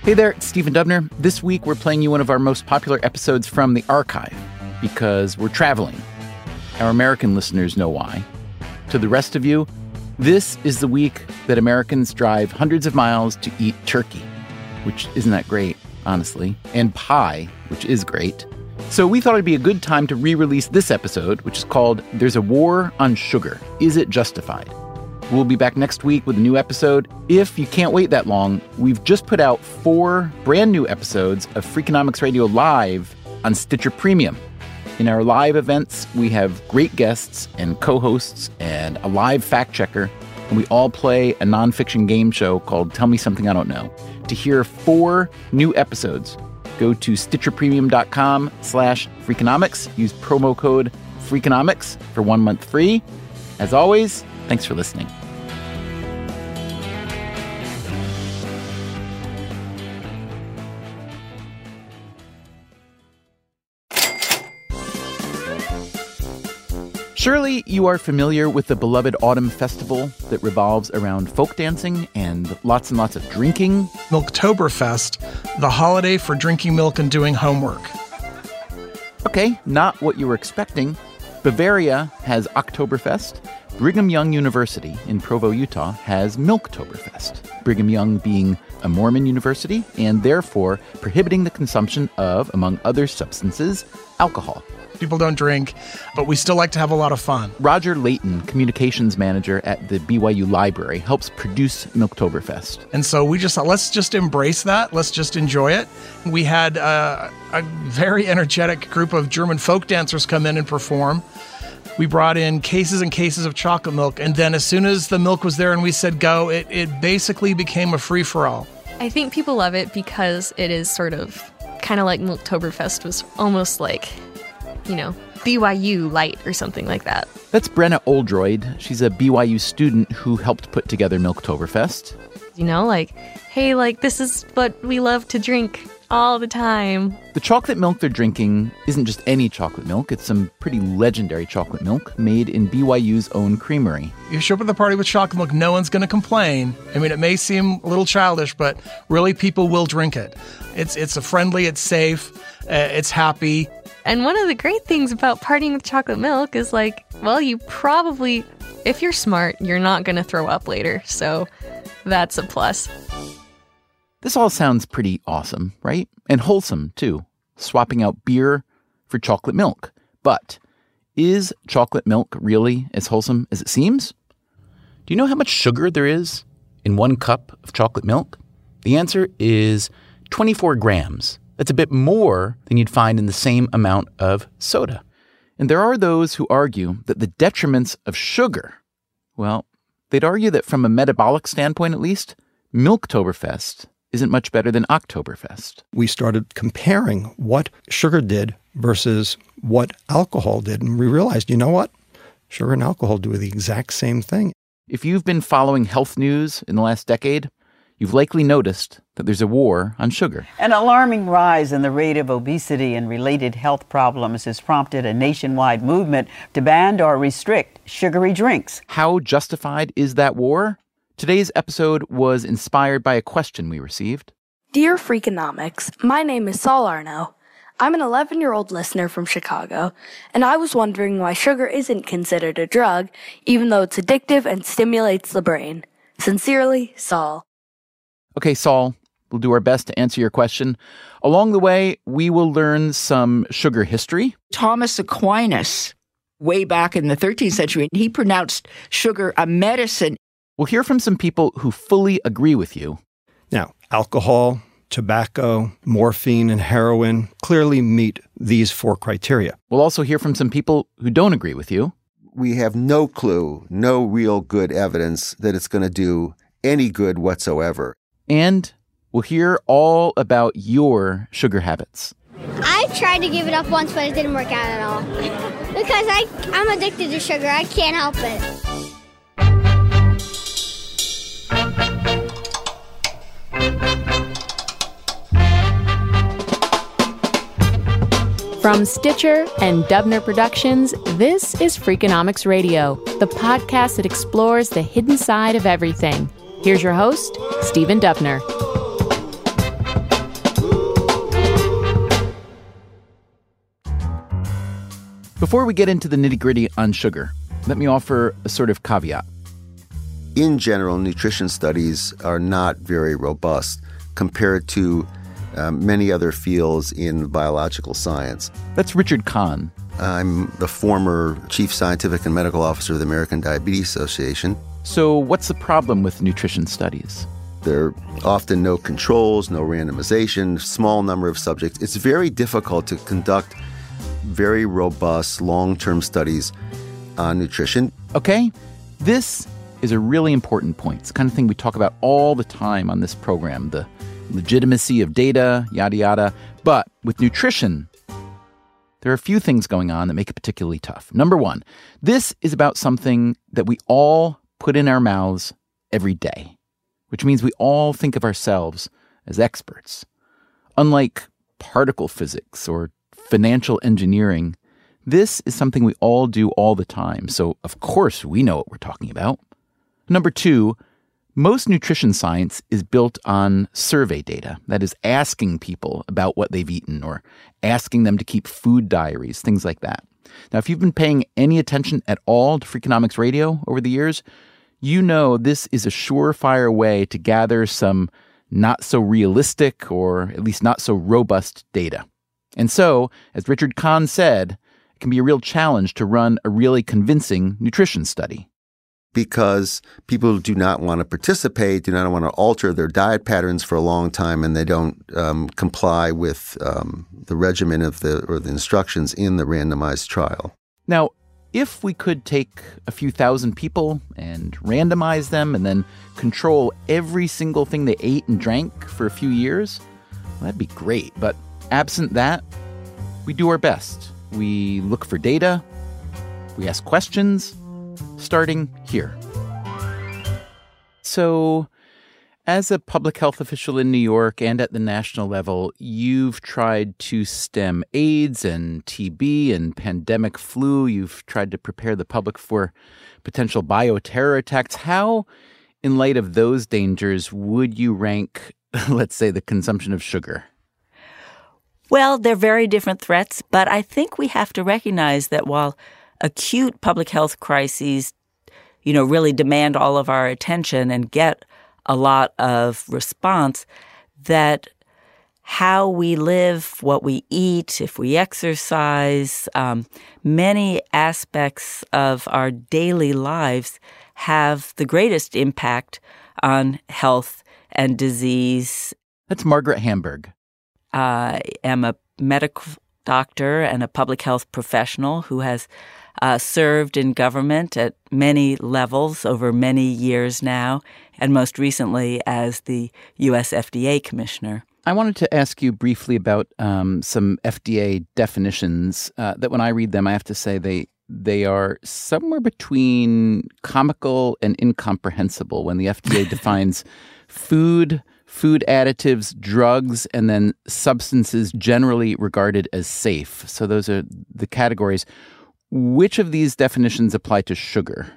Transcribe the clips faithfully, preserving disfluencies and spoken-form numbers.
Hey there, it's Stephen Dubner. This week we're playing you one of our most popular episodes from the archive because we're traveling. Our American listeners know why. To the rest of you, this is the week that Americans drive hundreds of miles to eat turkey, which isn't that great, honestly, and pie, which is great. So we thought it'd be a good time to re-release this episode, which is called There's a War on Sugar. Is it Justified? We'll be back next week with a new episode. If you can't wait that long, we've just put out four brand new episodes of Freakonomics Radio Live on Stitcher Premium. In our live events, we have great guests and co-hosts and a live fact checker, and we all play a nonfiction game show called Tell Me Something I Don't Know. To hear four new episodes, go to stitcherpremium.com slash Freakonomics. Use promo code Freakonomics for one month free. As always, thanks for listening. Surely you are familiar with the beloved autumn festival that revolves around folk dancing and lots and lots of drinking. Milktoberfest, the holiday for drinking milk and doing homework. Okay, not what you were expecting. Bavaria has Oktoberfest. Brigham Young University in Provo, Utah has Milktoberfest. Brigham Young being a Mormon university and therefore prohibiting the consumption of, among other substances, alcohol. People don't drink, but we still like to have a lot of fun. Roger Layton, communications manager at the B Y U Library, helps produce Milktoberfest. And so we just thought, let's just embrace that. Let's just enjoy it. We had uh, a very energetic group of German folk dancers come in and perform. We brought in cases and cases of chocolate milk. And then as soon as the milk was there and we said go, it, it basically became a free-for-all. I think people love it because it is sort of kind of like Milktoberfest was almost like, you know, B Y U light or something like that. That's Brenna Oldroyd. She's a B Y U student who helped put together Milktoberfest. You know, like, hey, like, this is what we love to drink all the time. The chocolate milk they're drinking isn't just any chocolate milk. It's some pretty legendary chocolate milk made in B Y U's own creamery. You show up at the party with chocolate milk, no one's going to complain. I mean, it may seem a little childish, but really people will drink it. It's it's a friendly, it's safe, uh, it's happy. And one of the great things about partying with chocolate milk is like, well, you probably, if you're smart, you're not going to throw up later. So that's a plus. This all sounds pretty awesome, right? And wholesome, too. Swapping out beer for chocolate milk. But is chocolate milk really as wholesome as it seems? Do you know how much sugar there is in one cup of chocolate milk? The answer is twenty-four grams. That's a bit more than you'd find in the same amount of soda. And there are those who argue that the detriments of sugar, well, they'd argue that from a metabolic standpoint at least, Milktoberfest isn't much better than Oktoberfest. We started comparing what sugar did versus what alcohol did, and we realized, you know what? Sugar and alcohol do the exact same thing. If you've been following health news in the last decade, you've likely noticed that there's a war on sugar. An alarming rise in the rate of obesity and related health problems has prompted a nationwide movement to ban or restrict sugary drinks. How justified is that war? Today's episode was inspired by a question we received. Dear Freakonomics, my name is Saul Arno. I'm an eleven-year-old listener from Chicago, and I was wondering why sugar isn't considered a drug, even though it's addictive and stimulates the brain. Sincerely, Saul. Okay, Saul, we'll do our best to answer your question. Along the way, we will learn some sugar history. Thomas Aquinas, way back in the thirteenth century, he pronounced sugar a medicine. We'll hear from some people who fully agree with you. Now, alcohol, tobacco, morphine, and heroin clearly meet these four criteria. We'll also hear from some people who don't agree with you. We have no clue, no real good evidence that it's going to do any good whatsoever. And we'll hear all about your sugar habits. I tried to give it up once, but it didn't work out at all. Because I, I'm addicted to sugar. I can't help it. From Stitcher and Dubner Productions, this is Freakonomics Radio, the podcast that explores the hidden side of everything. Here's your host, Stephen Dubner. Before we get into the nitty-gritty on sugar, let me offer a sort of caveat. In general, nutrition studies are not very robust compared to um, many other fields in biological science. That's Richard Kahn. I'm the former chief scientific and medical officer of the American Diabetes Association. So what's the problem with nutrition studies? There are often no controls, no randomization, small number of subjects. It's very difficult to conduct very robust long-term studies on nutrition. Okay, this is a really important point. It's the kind of thing we talk about all the time on this program, the legitimacy of data, yada, yada. But with nutrition, there are a few things going on that make it particularly tough. Number one, this is about something that we all put in our mouths every day, which means we all think of ourselves as experts. Unlike particle physics or financial engineering, this is something we all do all the time. So, of course, we know what we're talking about. Number two, most nutrition science is built on survey data. That is, asking people about what they've eaten or asking them to keep food diaries, things like that. Now, if you've been paying any attention at all to Freakonomics Radio over the years, you know this is a surefire way to gather some not so realistic or at least not so robust data. And so, as Richard Kahn said, it can be a real challenge to run a really convincing nutrition study. Because people do not want to participate, do not want to alter their diet patterns for a long time, and they don't um, comply with um, the regimen of the or the instructions in the randomized trial. Now, if we could take a few thousand people and randomize them and then control every single thing they ate and drank for a few years, well, that'd be great. But absent that, we do our best. We look for data, we ask questions, starting here. So, as a public health official in New York and at the national level, you've tried to stem AIDS and T B and pandemic flu. You've tried to prepare the public for potential bioterror attacks. How, in light of those dangers, would you rank, let's say, the consumption of sugar? Well, they're very different threats, but I think we have to recognize that while acute public health crises, you know, really demand all of our attention and get a lot of response, that how we live, what we eat, if we exercise, um, many aspects of our daily lives have the greatest impact on health and disease. That's Margaret Hamburg. I am a medical doctor and a public health professional who has uh, served in government at many levels over many years now, and most recently as the U S F D A commissioner. I wanted to ask you briefly about um, some F D A definitions uh, that when I read them, I have to say they they are somewhere between comical and incomprehensible when the F D A defines food, food additives, drugs, and then substances generally regarded as safe. So those are the categories. Which of these definitions apply to sugar?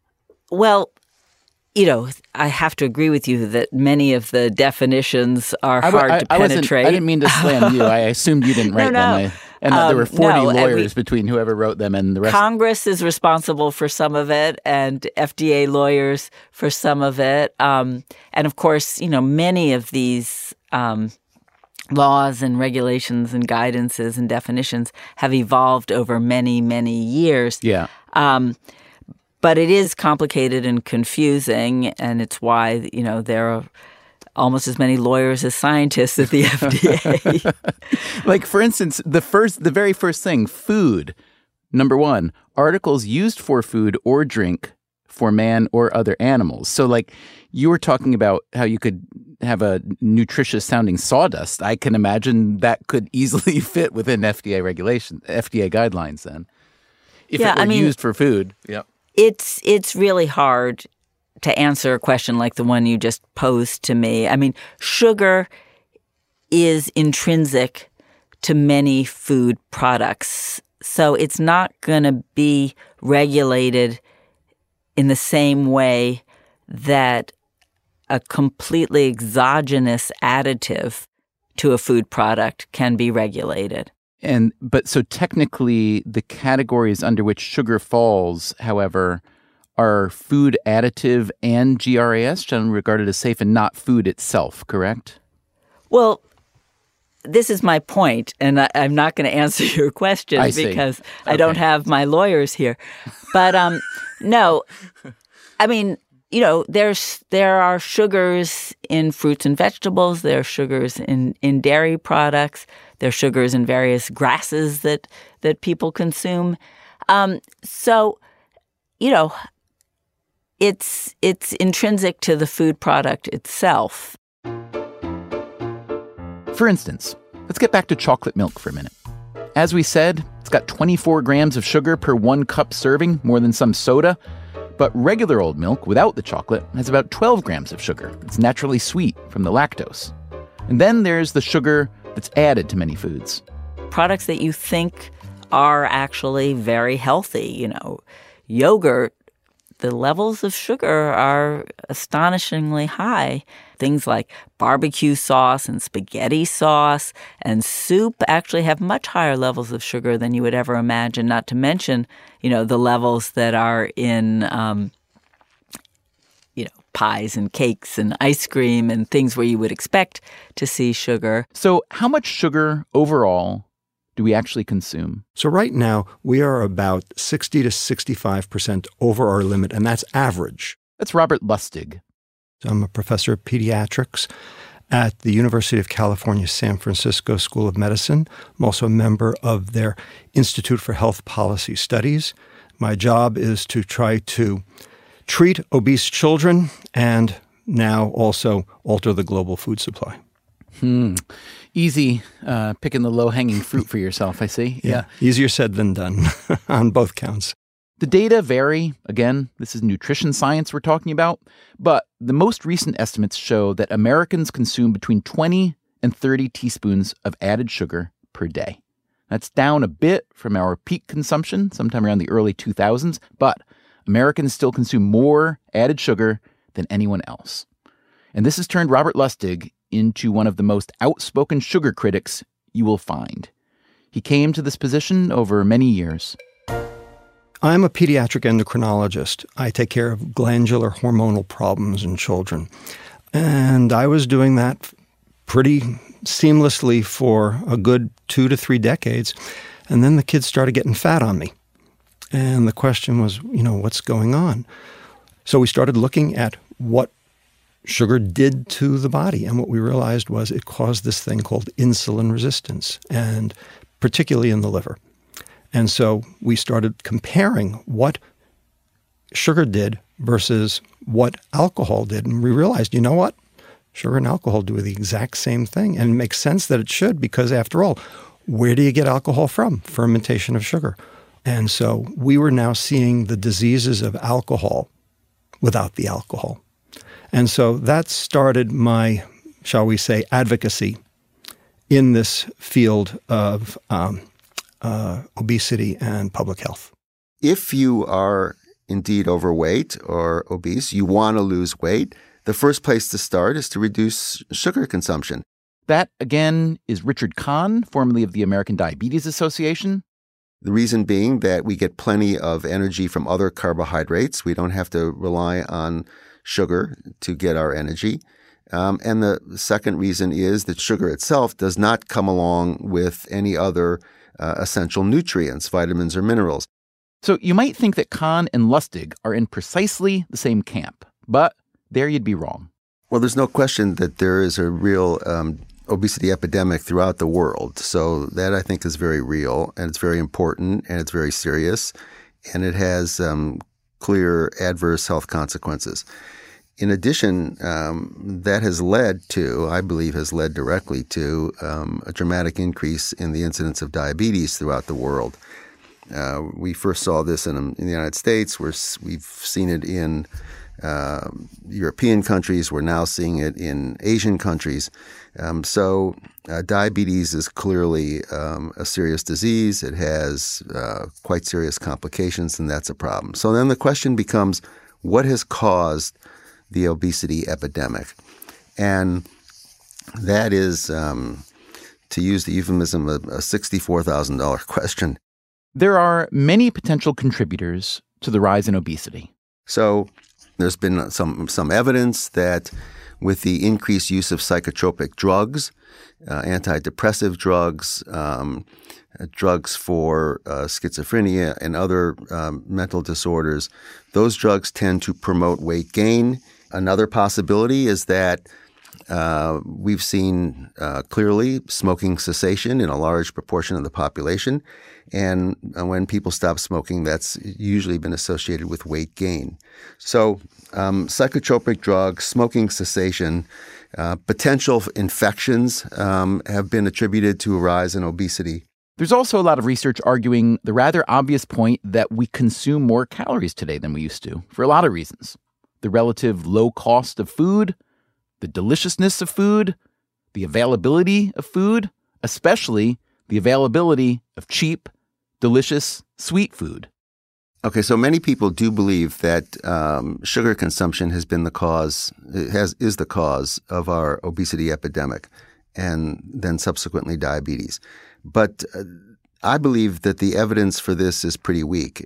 Well, you know, I have to agree with you that many of the definitions are I, hard I, to I penetrate. I didn't mean to slam you. I assumed you didn't write no, no. them. I, and um, there were forty no, lawyers we, between whoever wrote them and the rest. Congress is responsible for some of it, and F D A lawyers for some of it. Um, and of course, you know, many of these um, laws and regulations and guidances and definitions have evolved over many, many years. Yeah. Um, but it is complicated and confusing, and it's why, you know, there are almost as many lawyers as scientists at the F D A. Like, for instance, the first, the very first thing, food. Number one, articles used for food or drink for man or other animals. So, like, you were talking about how you could have a nutritious-sounding sawdust. I can imagine that could easily fit within F D A regulation, F D A guidelines then. If yeah, it were I mean, used for food. Yep. It's it's really hard to answer a question like the one you just posed to me. I mean, sugar is intrinsic to many food products, so it's not going to be regulated in the same way that a completely exogenous additive to a food product can be regulated. And but so technically, the categories under which sugar falls, however, are food additive and G R A S, generally regarded as safe, and not food itself, correct? Well, this is my point, and I, I'm not going to answer your question I because okay. I don't have my lawyers here. But um, no, I mean, you know, there's there are sugars in fruits and vegetables. There are sugars in, in dairy products. There are sugars in various grasses that that people consume. Um, so, you know, it's it's intrinsic to the food product itself. For instance, let's get back to chocolate milk for a minute. As we said, it's got twenty-four grams of sugar per one cup serving, more than some soda. But regular old milk without the chocolate has about twelve grams of sugar. It's naturally sweet from the lactose. And then there's the sugar that's added to many foods. Products that you think are actually very healthy, you know, yogurt, the levels of sugar are astonishingly high. Things like barbecue sauce and spaghetti sauce and soup actually have much higher levels of sugar than you would ever imagine, not to mention, you know, the levels that are in, um, you know, pies and cakes and ice cream and things where you would expect to see sugar. So how much sugar overall do we actually consume? So right now, we are about sixty to sixty-five percent over our limit, and that's average. That's Robert Lustig. I'm a professor of pediatrics at the University of California, San Francisco School of Medicine. I'm also a member of their Institute for Health Policy Studies. My job is to try to treat obese children and now also alter the global food supply. Hmm. Easy uh, picking the low-hanging fruit for yourself, I see. Yeah. yeah. Easier said than done on both counts. The data vary. Again, this is nutrition science we're talking about. But the most recent estimates show that Americans consume between twenty and thirty teaspoons of added sugar per day. That's down a bit from our peak consumption sometime around the early two thousands, but Americans still consume more added sugar than anyone else. And this has turned Robert Lustig into one of the most outspoken sugar critics you will find. He came to this position over many years. I'm a pediatric endocrinologist. I take care of glandular hormonal problems in children. And I was doing that pretty seamlessly for a good two to three decades. And then the kids started getting fat on me. And the question was, you know, what's going on? So we started looking at what sugar did to the body. And what we realized was it caused this thing called insulin resistance, and particularly in the liver. And so we started comparing what sugar did versus what alcohol did. And we realized, you know what? Sugar and alcohol do the exact same thing. And it makes sense that it should, because after all, where do you get alcohol from? Fermentation of sugar. And so we were now seeing the diseases of alcohol without the alcohol. And so that started my, shall we say, advocacy in this field of um, uh, obesity and public health. If you are indeed overweight or obese, you want to lose weight, the first place to start is to reduce sugar consumption. That, again, is Richard Kahn, formerly of the American Diabetes Association. The reason being that we get plenty of energy from other carbohydrates. We don't have to rely on sugar to get our energy. Um, and the second reason is that sugar itself does not come along with any other uh, essential nutrients, vitamins or minerals. So you might think that Kahn and Lustig are in precisely the same camp, but there you'd be wrong. Well, there's no question that there is a real um, obesity epidemic throughout the world. So that, I think, is very real, and it's very important, and it's very serious, and it has um, clear adverse health consequences. In addition, um, that has led to, I believe has led directly to um, a dramatic increase in the incidence of diabetes throughout the world. Uh, we first saw this in, in the United States. We're, we've seen it in uh, European countries. We're now seeing it in Asian countries. Um, so uh, diabetes is clearly um, a serious disease. It has uh, quite serious complications, and that's a problem. So then the question becomes, what has caused the obesity epidemic? And that is um, to use the euphemism, a, a sixty-four thousand dollars question. There are many potential contributors to the rise in obesity. So there's been some some evidence that with the increased use of psychotropic drugs, uh, antidepressive drugs, um, uh, drugs for uh, schizophrenia and other um, mental disorders, those drugs tend to promote weight gain. Another possibility is that uh, we've seen uh, clearly smoking cessation in a large proportion of the population. And when people stop smoking, that's usually been associated with weight gain. So um, psychotropic drugs, smoking cessation, uh, potential infections um, have been attributed to a rise in obesity. There's also a lot of research arguing the rather obvious point that we consume more calories today than we used to, for a lot of reasons. The relative low cost of food, the deliciousness of food, the availability of food, especially the availability of cheap, delicious, sweet food. Okay, so many people do believe that um, sugar consumption has been the cause, has is the cause of our obesity epidemic, and then subsequently diabetes. But uh, I believe that the evidence for this is pretty weak.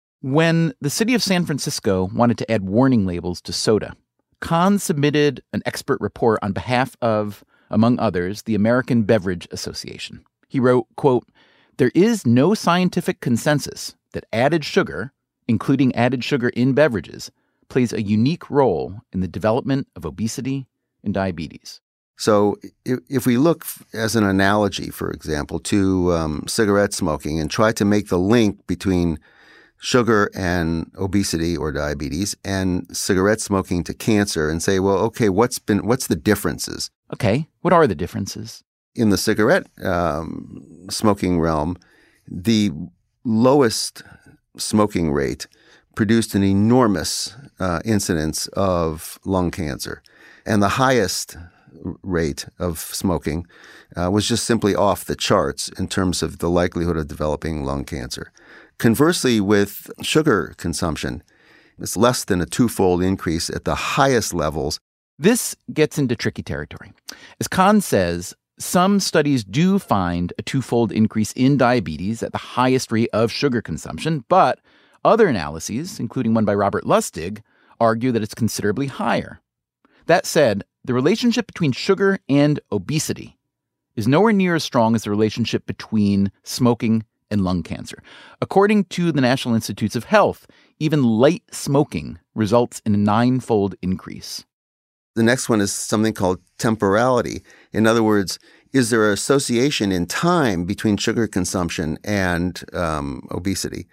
When the city of San Francisco wanted to add warning labels to soda, Kahn submitted an expert report on behalf of, among others, the American Beverage Association. He wrote, quote, "There is no scientific consensus that added sugar, including added sugar in beverages, plays a unique role in the development of obesity and diabetes." So if, if we look as an analogy, for example, to um, cigarette smoking and try to make the link between sugar and obesity or diabetes and cigarette smoking to cancer and say, well, okay, what's been what's the differences? Okay, what are the differences? In the cigarette um, smoking realm, the lowest smoking rate produced an enormous uh, incidence of lung cancer. And the highest rate of smoking uh, was just simply off the charts in terms of the likelihood of developing lung cancer. Conversely, with sugar consumption, it's less than a twofold increase at the highest levels. This gets into tricky territory. As Kahn says, some studies do find a twofold increase in diabetes at the highest rate of sugar consumption, but other analyses, including one by Robert Lustig, argue that it's considerably higher. That said, the relationship between sugar and obesity is nowhere near as strong as the relationship between smoking and lung cancer. According to the National Institutes of Health, even light smoking results in a nine-fold increase. The next one is something called temporality. In other words, is there an association in time between sugar consumption and um, obesity?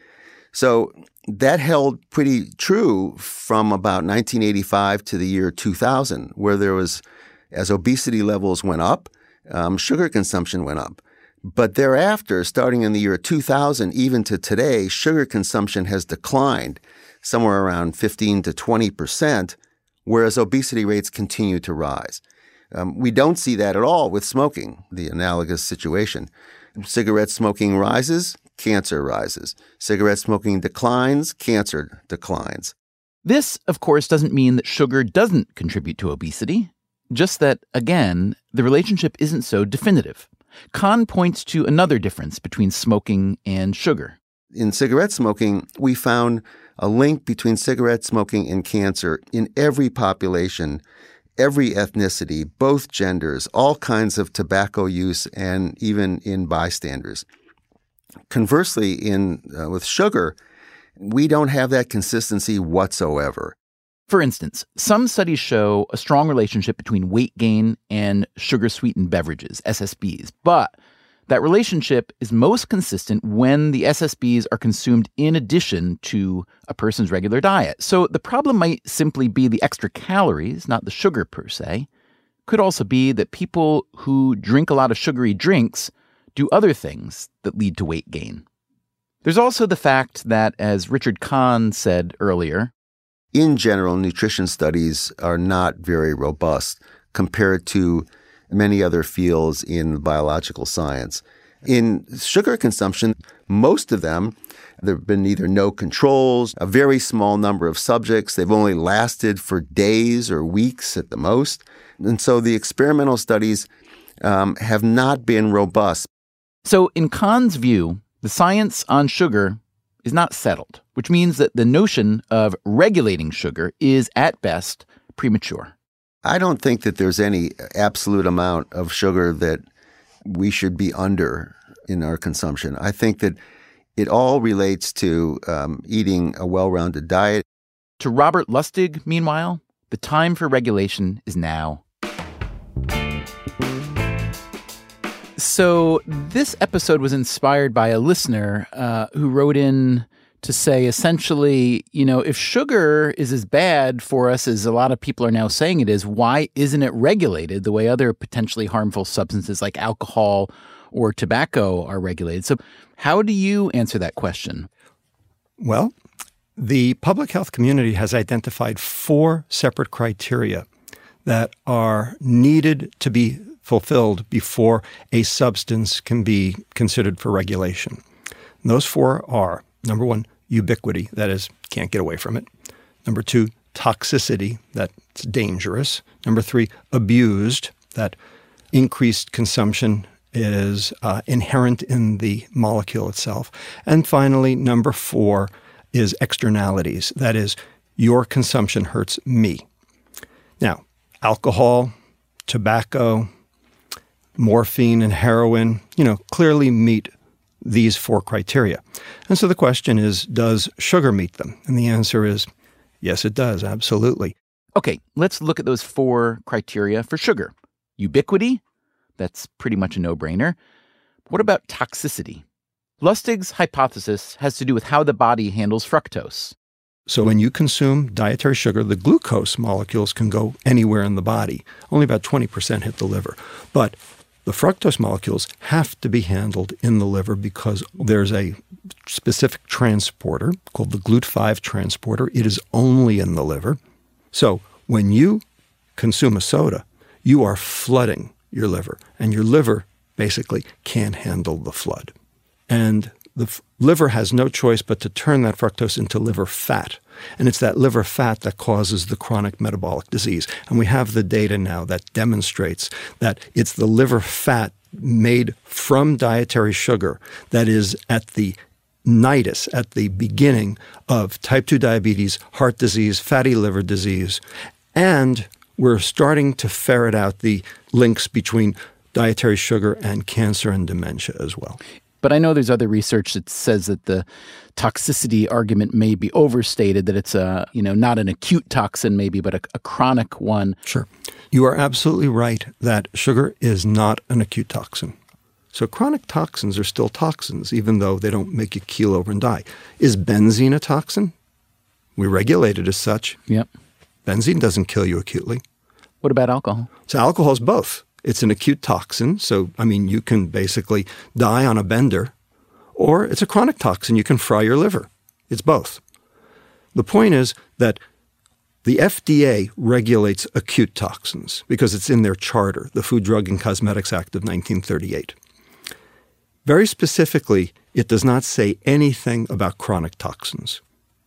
So that held pretty true from about nineteen eighty-five to the year two thousand, where there was, as obesity levels went up, um, sugar consumption went up. But thereafter, starting in the year two thousand, even to today, sugar consumption has declined somewhere around fifteen to twenty percent, whereas obesity rates continue to rise. Um, we don't see that at all with smoking, the analogous situation. Cigarette smoking rises, cancer rises. Cigarette smoking declines, cancer declines. This, of course, doesn't mean that sugar doesn't contribute to obesity, just that, again, the relationship isn't so definitive. Kahn points to another difference between smoking and sugar. In cigarette smoking, we found a link between cigarette smoking and cancer in every population, every ethnicity, both genders, all kinds of tobacco use, and even in bystanders. Conversely, in uh, with sugar, we don't have that consistency whatsoever. For instance, some studies show a strong relationship between weight gain and sugar-sweetened beverages, S S Bs, but that relationship is most consistent when the S S Bs are consumed in addition to a person's regular diet. So the problem might simply be the extra calories, not the sugar per se. Could also be that people who drink a lot of sugary drinks do other things that lead to weight gain. There's also the fact that, as Richard Kahn said earlier, in general, nutrition studies are not very robust compared to many other fields in biological science. In sugar consumption, most of them, there have been either no controls, a very small number of subjects. They've only lasted for days or weeks at the most. And so the experimental studies um, have not been robust. So in Kahn's view, the science on sugar is not settled, which means that the notion of regulating sugar is, at best, premature. I don't think that there's any absolute amount of sugar that we should be under in our consumption. I think that it all relates to um, eating a well-rounded diet. To Robert Lustig, meanwhile, the time for regulation is now. So this episode was inspired by a listener uh, who wrote in to say, essentially, you know, if sugar is as bad for us as a lot of people are now saying it is, why isn't it regulated the way other potentially harmful substances like alcohol or tobacco are regulated? So how do you answer that question? Well, the public health community has identified four separate criteria that are needed to be fulfilled before a substance can be considered for regulation. And those four are, number one, ubiquity, that is, can't get away from it. Number two, toxicity, that's dangerous. Number three, abused, that increased consumption is uh, inherent in the molecule itself. And finally, number four is externalities, that is, your consumption hurts me. Now, alcohol, tobacco, morphine, and heroin, you know, clearly meet these four criteria. And so the question is, does sugar meet them? And the answer is, yes, it does, absolutely. Okay, let's look at those four criteria for sugar. Ubiquity, that's pretty much a no-brainer. What about toxicity? Lustig's hypothesis has to do with how the body handles fructose. So when you consume dietary sugar, the glucose molecules can go anywhere in the body. Only about twenty percent hit the liver. But the fructose molecules have to be handled in the liver because there's a specific transporter called the G L U T five transporter. It is only in the liver. So when you consume a soda, you are flooding your liver, and your liver basically can't handle the flood. And the f- liver has no choice but to turn that fructose into liver fat. And it's that liver fat that causes the chronic metabolic disease. And we have the data now that demonstrates that it's the liver fat made from dietary sugar that is at the nidus, at the beginning of type two diabetes, heart disease, fatty liver disease. And we're starting to ferret out the links between dietary sugar and cancer and dementia as well. But I know there's other research that says that the toxicity argument may be overstated, that it's a, you know, not an acute toxin maybe, but a, a chronic one. Sure. You are absolutely right that sugar is not an acute toxin. So chronic toxins are still toxins, even though they don't make you keel over and die. Is benzene a toxin? We regulate it as such. Yep. Benzene doesn't kill you acutely. What about alcohol? So alcohol is both. It's an acute toxin, so, I mean, you can basically die on a bender, or it's a chronic toxin. You can fry your liver. It's both. The point is that the F D A regulates acute toxins because it's in their charter, the Food, Drug, and Cosmetics Act of nineteen thirty-eight. Very specifically, it does not say anything about chronic toxins.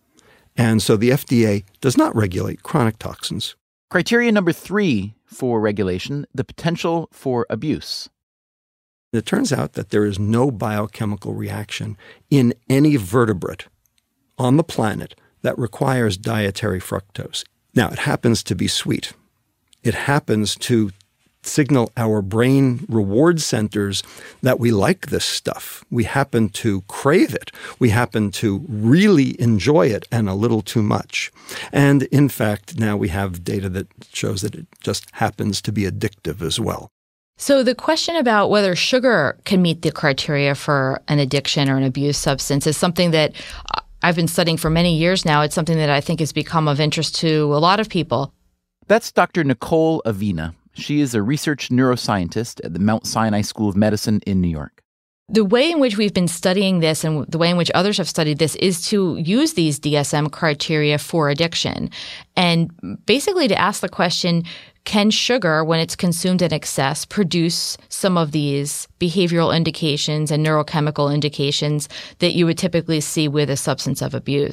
And so the F D A does not regulate chronic toxins. Criteria number three for regulation, the potential for abuse. It turns out that there is no biochemical reaction in any vertebrate on the planet that requires dietary fructose. Now, it happens to be sweet. It happens to signal our brain reward centers that we like this stuff. We happen to crave it. We happen to really enjoy it, and a little too much. And in fact, now we have data that shows that it just happens to be addictive as well. So the question about whether sugar can meet the criteria for an addiction or an abuse substance is something that I've been studying for many years now. It's something that I think has become of interest to a lot of people. That's Doctor Nicole Avina. She is a research neuroscientist at the Mount Sinai School of Medicine in New York. The way in which we've been studying this and the way in which others have studied this is to use these D S M criteria for addiction and basically to ask the question, can sugar, when it's consumed in excess, produce some of these behavioral indications and neurochemical indications that you would typically see with a substance of abuse?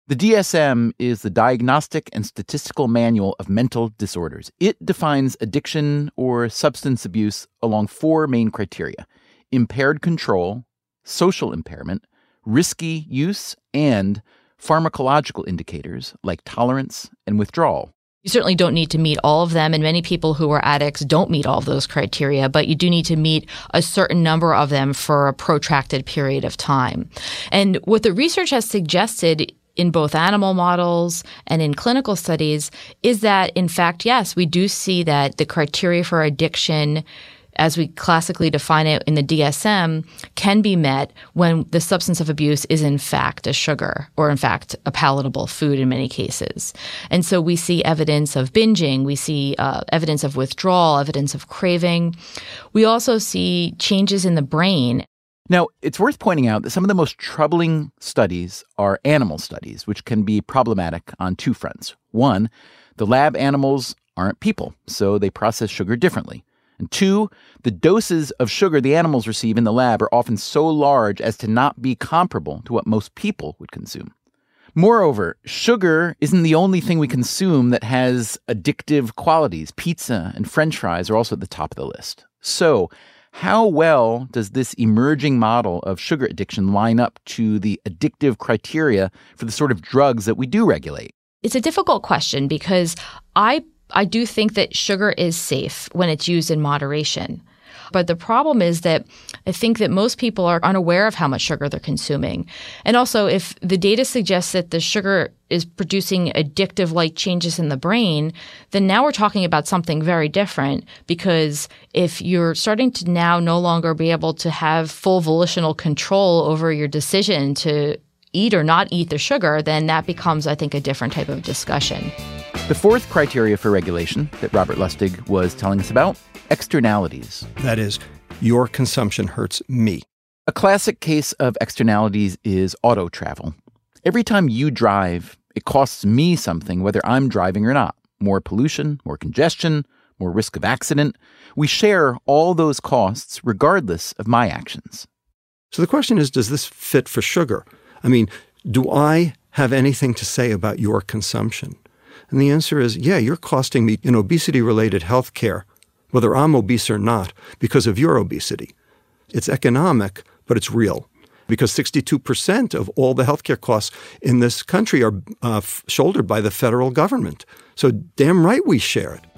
The D S M is the Diagnostic and Statistical Manual of Mental Disorders. It defines addiction or substance abuse along four main criteria: impaired control, social impairment, risky use, and pharmacological indicators like tolerance and withdrawal. You certainly don't need to meet all of them, and many people who are addicts don't meet all of those criteria, but you do need to meet a certain number of them for a protracted period of time. And what the research has suggested in both animal models and in clinical studies is that, in fact, yes, we do see that the criteria for addiction, as we classically define it in the D S M, can be met when the substance of abuse is in fact a sugar or in fact a palatable food in many cases. And so we see evidence of binging, we see uh, evidence of withdrawal, evidence of craving. We also see changes in the brain. Now, it's worth pointing out that some of the most troubling studies are animal studies, which can be problematic on two fronts. One, the lab animals aren't people, so they process sugar differently. And two, the doses of sugar the animals receive in the lab are often so large as to not be comparable to what most people would consume. Moreover, sugar isn't the only thing we consume that has addictive qualities. Pizza and French fries are also at the top of the list. So, how well does this emerging model of sugar addiction line up to the addictive criteria for the sort of drugs that we do regulate? It's a difficult question because I I do think that sugar is safe when it's used in moderation. But the problem is that I think that most people are unaware of how much sugar they're consuming. And also, if the data suggests that the sugar is producing addictive-like changes in the brain, then now we're talking about something very different, because if you're starting to now no longer be able to have full volitional control over your decision to eat or not eat the sugar, then that becomes, I think, a different type of discussion. The fourth criteria for regulation that Robert Lustig was telling us about: externalities. That is, your consumption hurts me. A classic case of externalities is auto travel. Every time you drive, it costs me something whether I'm driving or not. More pollution, more congestion, more risk of accident. We share all those costs regardless of my actions. So the question is, does this fit for sugar? I mean, do I have anything to say about your consumption? And the answer is, yeah, you're costing me in obesity-related health care, whether I'm obese or not, because of your obesity. It's economic, but it's real, because sixty-two percent of all the healthcare costs in this country are uh, f- shouldered by the federal government. So damn right we share it.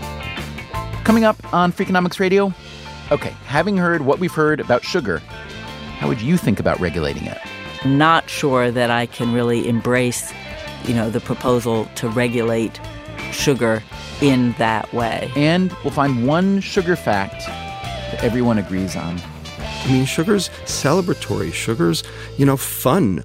Coming up on Freakonomics Radio, okay, having heard what we've heard about sugar, how would you think about regulating it? Not sure that I can really embrace, you know, the proposal to regulate sugar in that way. And we'll find one sugar fact that everyone agrees on. I mean, sugar's celebratory. Sugar's, you know, fun.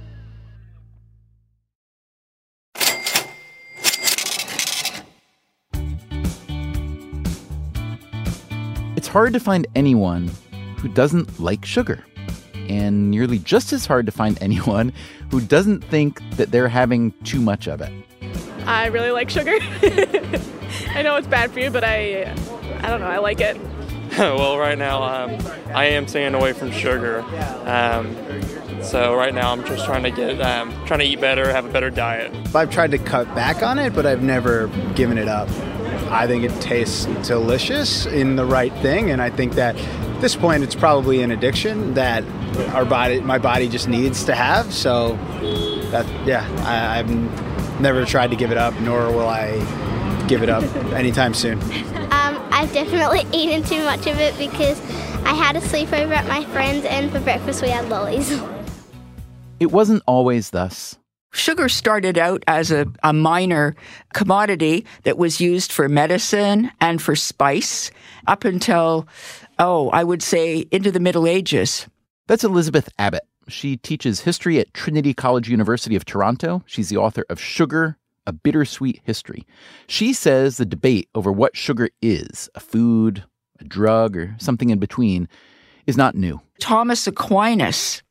It's hard to find anyone who doesn't like sugar, and nearly just as hard to find anyone who doesn't think that they're having too much of it. I really like sugar. I know it's bad for you, but I, I don't know, I like it. Well, right now um, I am staying away from sugar. Um, so right now I'm just trying to get, um, trying to eat better, have a better diet. I've tried to cut back on it, but I've never given it up. I think it tastes delicious in the right thing, and I think that at this point it's probably an addiction that our body, my body just needs to have. So that, yeah, I, I've never tried to give it up, nor will I give it up anytime soon. Um, I've definitely eaten too much of it because I had a sleepover at my friend's, and for breakfast we had lollies. It wasn't always thus. Sugar started out as a, a minor commodity that was used for medicine and for spice up until, oh, I would say into the Middle Ages. That's Elizabeth Abbott. She teaches history at Trinity College University of Toronto. She's the author of Sugar, A Bittersweet History. She says the debate over what sugar is, a food, a drug, or something in between, is not new. Thomas Aquinas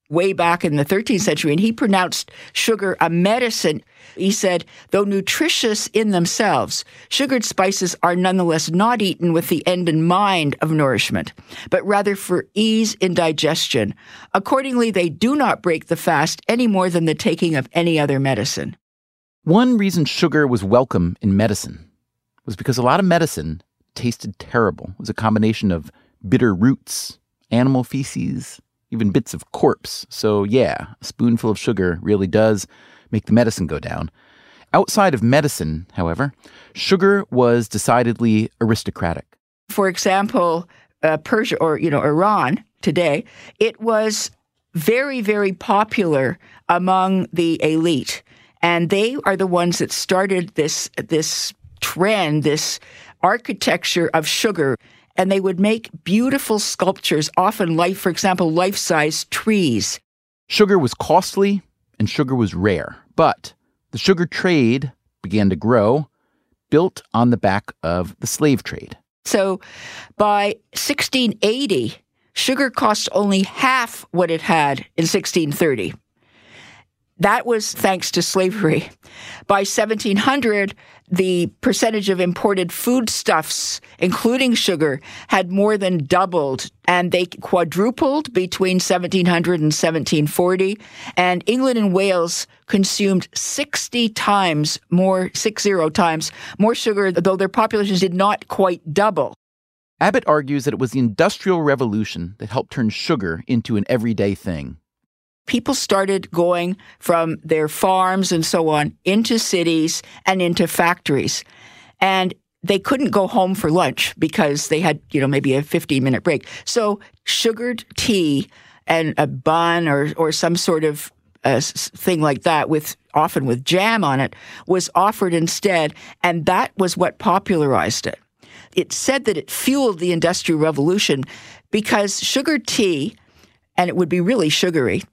way back in the thirteenth century, and he pronounced sugar a medicine. He said, though nutritious in themselves, sugared spices are nonetheless not eaten with the end in mind of nourishment, but rather for ease in digestion. Accordingly, they do not break the fast any more than the taking of any other medicine. One reason sugar was welcome in medicine was because a lot of medicine tasted terrible. It was a combination of bitter roots, animal feces, even bits of corpse. So yeah, a spoonful of sugar really does make the medicine go down. Outside of medicine, however, sugar was decidedly aristocratic. For example, uh, Persia or, you know, Iran today, it was very, very popular among the elite. And they are the ones that started this, this trend, this architecture of sugar. And they would make beautiful sculptures, often life, for example, life-size trees. Sugar was costly and sugar was rare, but the sugar trade began to grow, built on the back of the slave trade. So by sixteen eighty, sugar cost only half what it had in sixteen thirty. That was thanks to slavery. By seventeen hundred, the percentage of imported foodstuffs, including sugar, had more than doubled, and they quadrupled between seventeen hundred and seventeen forty. And England and Wales consumed sixty times more, six zero times more sugar, though their populations did not quite double. Abbott argues that it was the Industrial Revolution that helped turn sugar into an everyday thing. People started going from their farms and so on into cities and into factories. And they couldn't go home for lunch because they had, you know, maybe a fifteen-minute break. So sugared tea and a bun or, or some sort of uh, thing like that, with often with jam on it, was offered instead. And that was what popularized it. It's said that it fueled the Industrial Revolution because sugared tea, and it would be really sugary,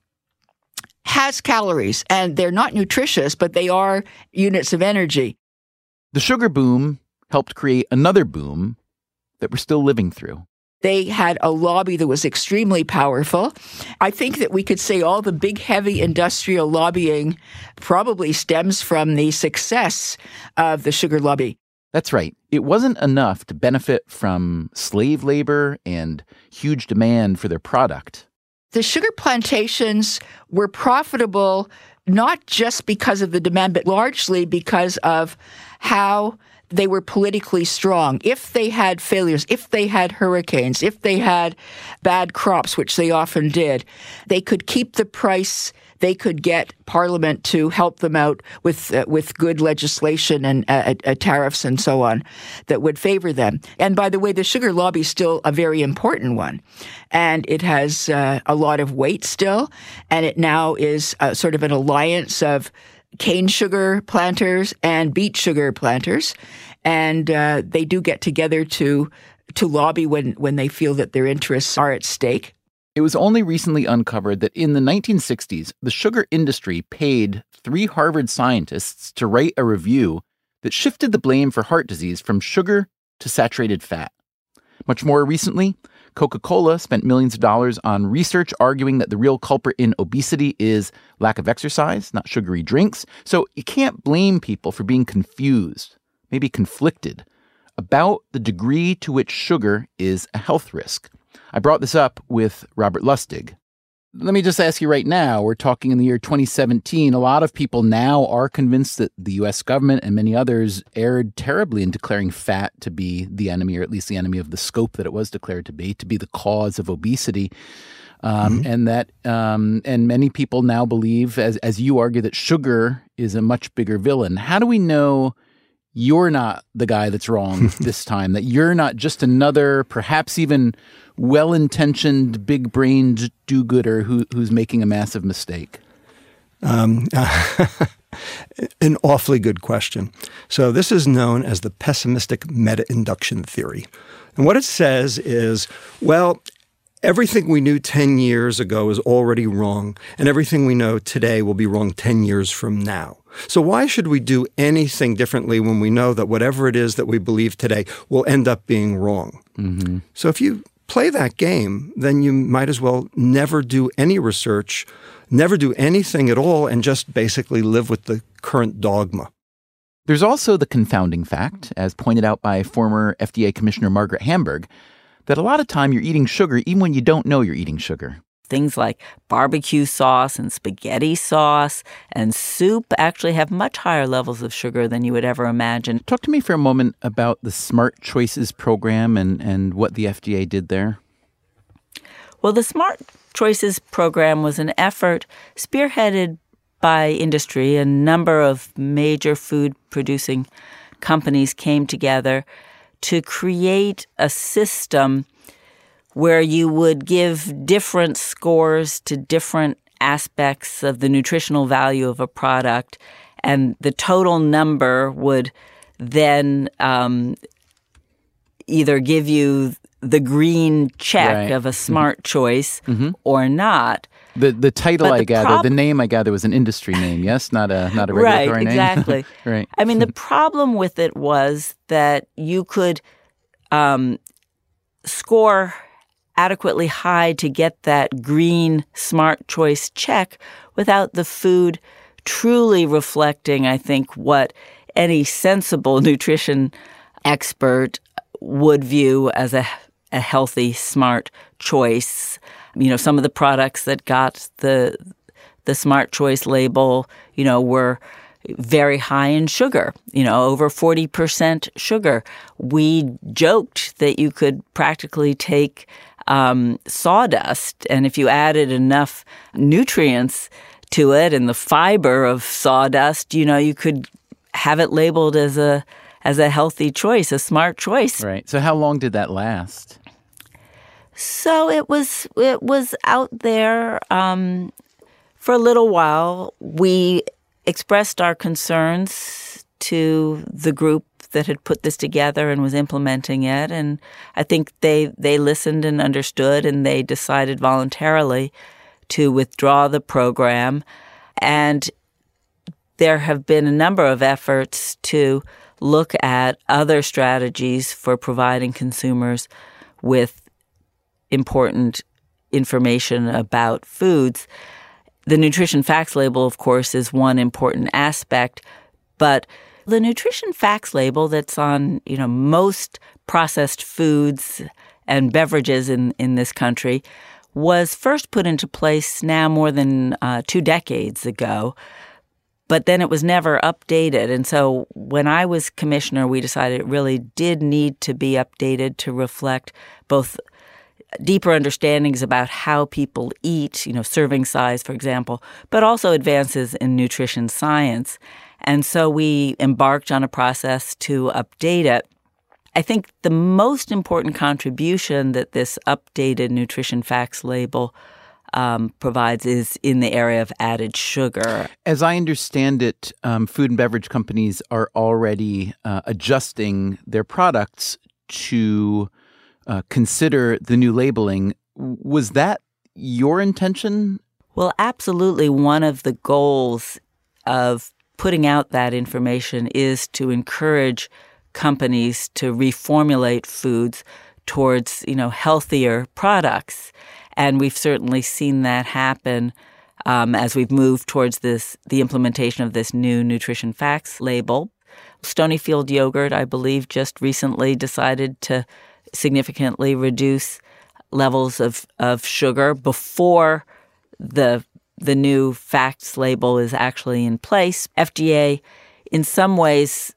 has calories, and they're not nutritious, but they are units of energy. The sugar boom helped create another boom that we're still living through. They had a lobby that was extremely powerful. I think that we could say all the big, heavy industrial lobbying probably stems from the success of the sugar lobby. That's right. It wasn't enough to benefit from slave labor and huge demand for their product. The sugar plantations were profitable not just because of the demand, but largely because of how they were politically strong. If they had failures, if they had hurricanes, if they had bad crops, which they often did, they could keep the price. They could get Parliament to help them out with uh, with good legislation and uh, uh, tariffs and so on that would favor them. And by the way, the sugar lobby is still a very important one. And it has uh, a lot of weight still. And it now is uh, sort of an alliance of cane sugar planters and beet sugar planters. And uh, they do get together to to lobby when, when they feel that their interests are at stake. It was only recently uncovered that in the nineteen sixties, the sugar industry paid three Harvard scientists to write a review that shifted the blame for heart disease from sugar to saturated fat. Much more recently, Coca-Cola spent millions of dollars on research arguing that the real culprit in obesity is lack of exercise, not sugary drinks. So you can't blame people for being confused, maybe conflicted, about the degree to which sugar is a health risk. I brought this up with Robert Lustig. Let me just ask you right now, we're talking in the year twenty seventeen. A lot of people now are convinced that the U S government and many others erred terribly in declaring fat to be the enemy, or at least the enemy of the scope that it was declared to be, to be the cause of obesity. Um, mm-hmm. And that, um, and many people now believe, as, as you argue, that sugar is a much bigger villain. How do we know you're not the guy that's wrong this time, that you're not just another, perhaps even well-intentioned, big-brained do-gooder who, who's making a massive mistake? Um, an awfully good question. So this is known as the pessimistic meta-induction theory. And what it says is, well, everything we knew ten years ago is already wrong, and everything we know today will be wrong ten years from now. So why should we do anything differently when we know that whatever it is that we believe today will end up being wrong? Mm-hmm. So if you play that game, then you might as well never do any research, never do anything at all, and just basically live with the current dogma. There's also the confounding fact, as pointed out by former F D A Commissioner Margaret Hamburg, that a lot of time you're eating sugar even when you don't know you're eating sugar. Things like barbecue sauce and spaghetti sauce and soup actually have much higher levels of sugar than you would ever imagine. Talk to me for a moment about the Smart Choices program and, and what the F D A did there. Well, the Smart Choices program was an effort spearheaded by industry. A number of major food-producing companies came together to create a system where you would give different scores to different aspects of the nutritional value of a product, and the total number would then um, either give you the green check right. of a smart mm-hmm. choice mm-hmm. or not. The the title but I the gather, prob- the name I gather was an industry name, yes? Not a not a regulatory right, name? exactly. right. I mean, the problem with it was that you could um, score adequately high to get that green smart choice check without the food truly reflecting, I think, what any sensible nutrition expert would view as a, a healthy, smart choice. You know, some of the products that got the the smart choice label, you know, were very high in sugar, you know, over forty percent sugar. We joked that you could practically take um, sawdust, and if you added enough nutrients to it and the fiber of sawdust, you know, you could have it labeled as a as a healthy choice, a smart choice. Right. So how long did that last? So it was it was out there um, for a little while. We expressed our concerns to the group that had put this together and was implementing it, and I think they they listened and understood, and they decided voluntarily to withdraw the program. And there have been a number of efforts to look at other strategies for providing consumers with important information about foods. The nutrition facts label, of course, is one important aspect, but the nutrition facts label that's on, you know, most processed foods and beverages in, in this country was first put into place now more than uh, two decades ago, but then it was never updated. And so when I was commissioner, we decided it really did need to be updated to reflect both deeper understandings about how people eat, you know, serving size, for example, but also advances in nutrition science. And so we embarked on a process to update it. I think the most important contribution that this updated nutrition facts label um, provides is in the area of added sugar. As I understand it, um, food and beverage companies are already uh, adjusting their products to uh, consider the new labeling. Was that your intention? Well, absolutely. One of the goals of putting out that information is to encourage companies to reformulate foods towards, you know, healthier products. And we've certainly seen that happen um, as we've moved towards this, the implementation of this new nutrition facts label. Stonyfield yogurt, I believe, just recently decided to significantly reduce levels of, of sugar before the the new facts label is actually in place. F D A, in some ways,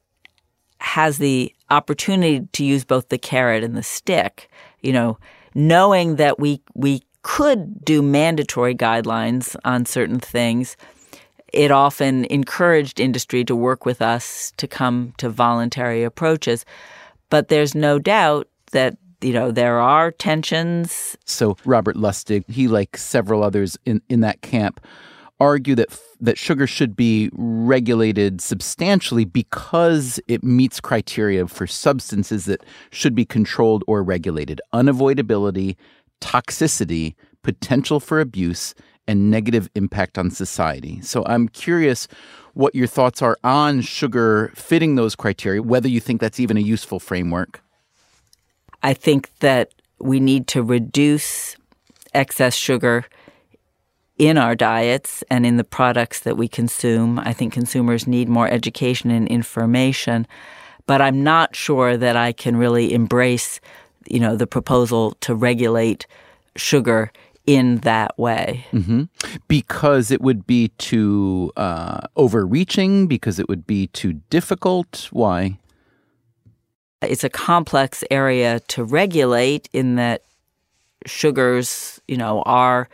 has the opportunity to use both the carrot and the stick. You know, knowing that we we could do mandatory guidelines on certain things, it often encouraged industry to work with us to come to voluntary approaches. But there's no doubt that, you know, there are tensions. So Robert Lustig, he, like several others in, in that camp, argue that that sugar should be regulated substantially because it meets criteria for substances that should be controlled or regulated: unavoidability, toxicity, potential for abuse, and negative impact on society. So I'm curious what your thoughts are on sugar fitting those criteria, whether you think that's even a useful framework. I think that we need to reduce excess sugar in our diets and in the products that we consume. I think consumers need more education and information, but I'm not sure that I can really embrace, you know, the proposal to regulate sugar in that way. Mm-hmm. Because it would be too uh, overreaching, because it would be too difficult. Why? It's a complex area to regulate in that sugars, you know, are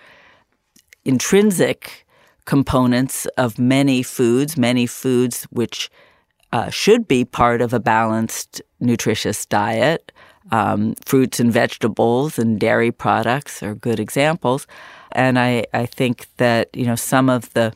intrinsic components of many foods, many foods which uh, should be part of a balanced, nutritious diet. Um, fruits and vegetables and dairy products are good examples. And I, I think that, you know, some of the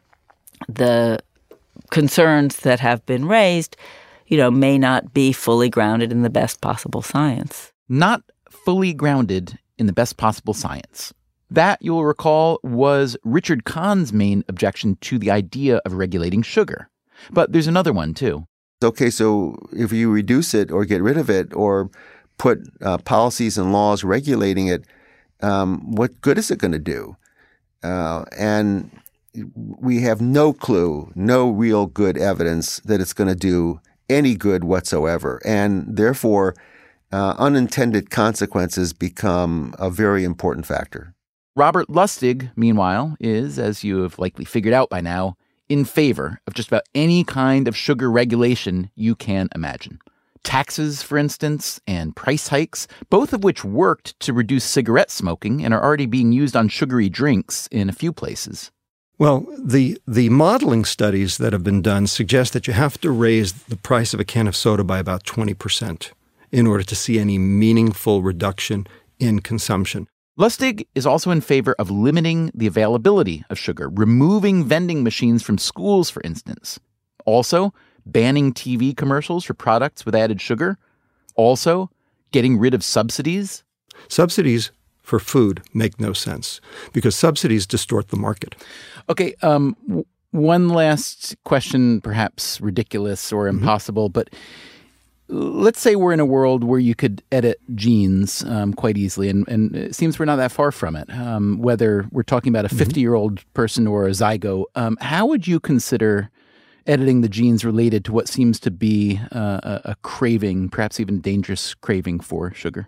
the concerns that have been raised, you know, may not be fully grounded in the best possible science. Not fully grounded in the best possible science. That, you'll recall, was Richard Kahn's main objection to the idea of regulating sugar. But there's another one, too. Okay, so if you reduce it or get rid of it or put uh, policies and laws regulating it, um, what good is it going to do? Uh, and we have no clue, no real good evidence that it's going to do any good whatsoever. And therefore, uh, unintended consequences become a very important factor. Robert Lustig, meanwhile, is, as you have likely figured out by now, in favor of just about any kind of sugar regulation you can imagine. Taxes, for instance, and price hikes, both of which worked to reduce cigarette smoking and are already being used on sugary drinks in a few places. Well, the the modeling studies that have been done suggest that you have to raise the price of a can of soda by about twenty percent in order to see any meaningful reduction in consumption. Lustig is also in favor of limiting the availability of sugar, removing vending machines from schools, for instance. Also, banning T V commercials for products with added sugar. Also, getting rid of subsidies. Subsidies for food make no sense because subsidies distort the market. Okay, um, w- one last question, perhaps ridiculous or impossible, mm-hmm. but let's say we're in a world where you could edit genes um, quite easily, and, and it seems we're not that far from it, um, whether we're talking about a fifty-year-old person or a zygote. Um, how would you consider editing the genes related to what seems to be uh, a, a craving, perhaps even dangerous craving for sugar?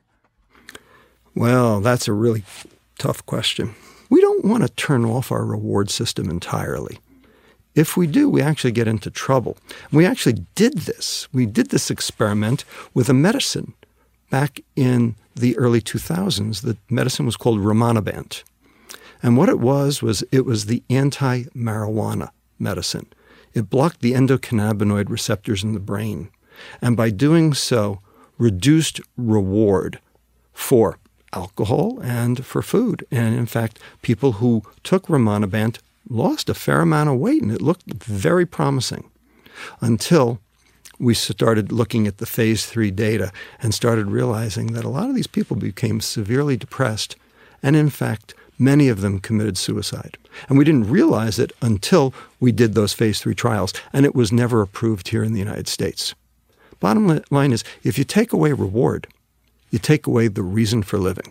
Well, that's a really tough question. We don't want to turn off our reward system entirely. If we do, we actually get into trouble. We actually did this. We did this experiment with a medicine back in the early two thousands. The medicine was called Rimonabant. And what it was, was it was the anti-marijuana medicine. It blocked the endocannabinoid receptors in the brain. And by doing so, reduced reward for alcohol and for food. And in fact, people who took Rimonabant lost a fair amount of weight, and it looked very promising until we started looking at the phase three data and started realizing that a lot of these people became severely depressed, and in fact, many of them committed suicide. And we didn't realize it until we did those phase three trials, and it was never approved here in the United States. Bottom line is, if you take away reward, you take away the reason for living.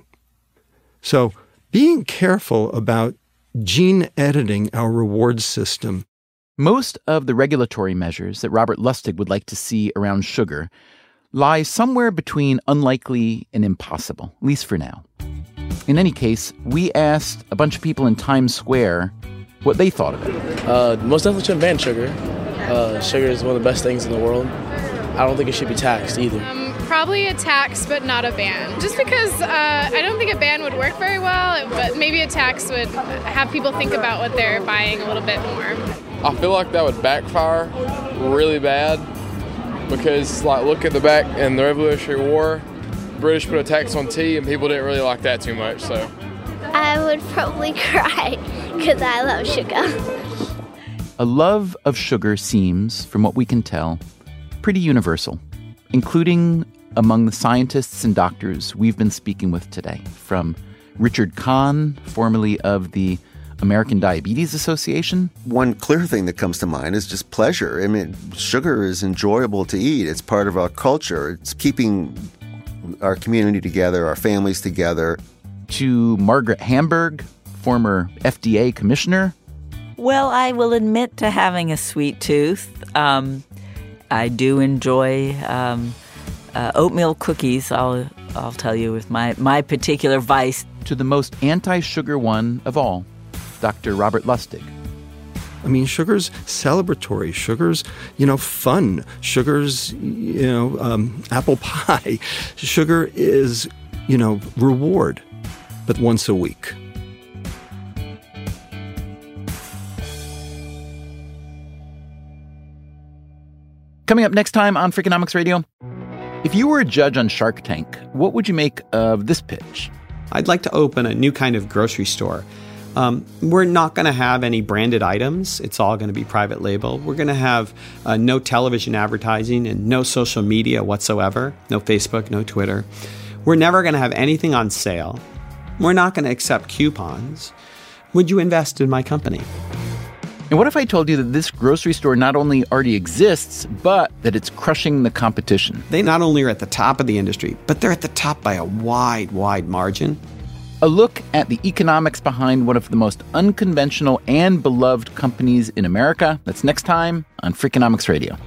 So being careful about gene editing our reward system. Most of the regulatory measures that Robert Lustig would like to see around sugar lie somewhere between unlikely and impossible, at least for now. In any case, we asked a bunch of people in Times Square what they thought of it. Uh, most definitely shouldn't ban sugar. Uh, sugar is one of the best things in the world. I don't think it should be taxed either. Um, probably a tax, but not a ban. Just because uh, I don't think a ban would work very well, but maybe a tax would have people think about what they're buying a little bit more. I feel like that would backfire really bad because, like, look at the back in the Revolutionary War, the British put a tax on tea and people didn't really like that too much, so. I would probably cry because I love sugar. A love of sugar seems, from what we can tell, pretty universal, including among the scientists and doctors we've been speaking with today, from Richard Kahn, formerly of the American Diabetes Association. One clear thing that comes to mind is just pleasure. I mean, sugar is enjoyable to eat. It's part of our culture. It's keeping our community together, our families together. To Margaret Hamburg, former F D A commissioner. Well, I will admit to having a sweet tooth. Um, I do enjoy um, uh, oatmeal cookies, I'll, I'll tell you, with my, my particular vice. To the most anti-sugar one of all, Doctor Robert Lustig. I mean, sugar's celebratory. Sugar's, you know, fun. Sugar's, you know, um, apple pie. Sugar is, you know, reward, but once a week. Coming up next time on Freakonomics Radio, if you were a judge on Shark Tank, what would you make of this pitch? I'd like to open a new kind of grocery store. Um, we're not going to have any branded items. It's all going to be private label. We're going to have uh, no television advertising and no social media whatsoever. No Facebook, no Twitter. We're never going to have anything on sale. We're not going to accept coupons. Would you invest in my company? And what if I told you that this grocery store not only already exists, but that it's crushing the competition? They not only are at the top of the industry, but they're at the top by a wide, wide margin. A look at the economics behind one of the most unconventional and beloved companies in America. That's next time on Freakonomics Radio.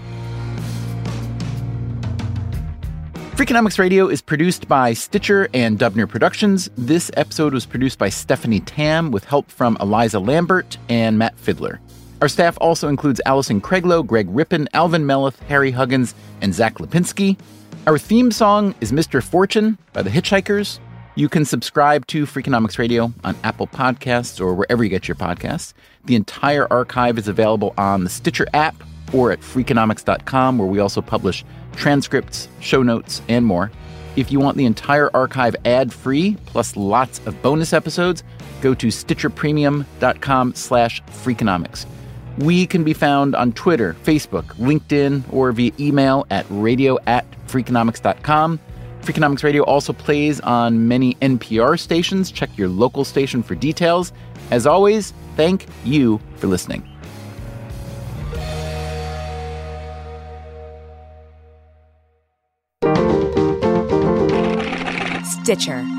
Freakonomics Radio is produced by Stitcher and Dubner Productions. This episode was produced by Stephanie Tam with help from Eliza Lambert and Matt Fidler. Our staff also includes Allison Craiglow, Greg Rippin, Alvin Melleth, Harry Huggins, and Zach Lipinski. Our theme song is Mister Fortune by the Hitchhikers. You can subscribe to Freakonomics Radio on Apple Podcasts or wherever you get your podcasts. The entire archive is available on the Stitcher app or at Freakonomics dot com, where we also publish transcripts, show notes, and more. If you want the entire archive ad-free, plus lots of bonus episodes, go to stitcherpremium.com slash Freakonomics. We can be found on Twitter, Facebook, LinkedIn, or via email at radio at Freakonomics dot com. Freakonomics Radio also plays on many N P R stations. Check your local station for details. As always, thank you for listening. Stitcher.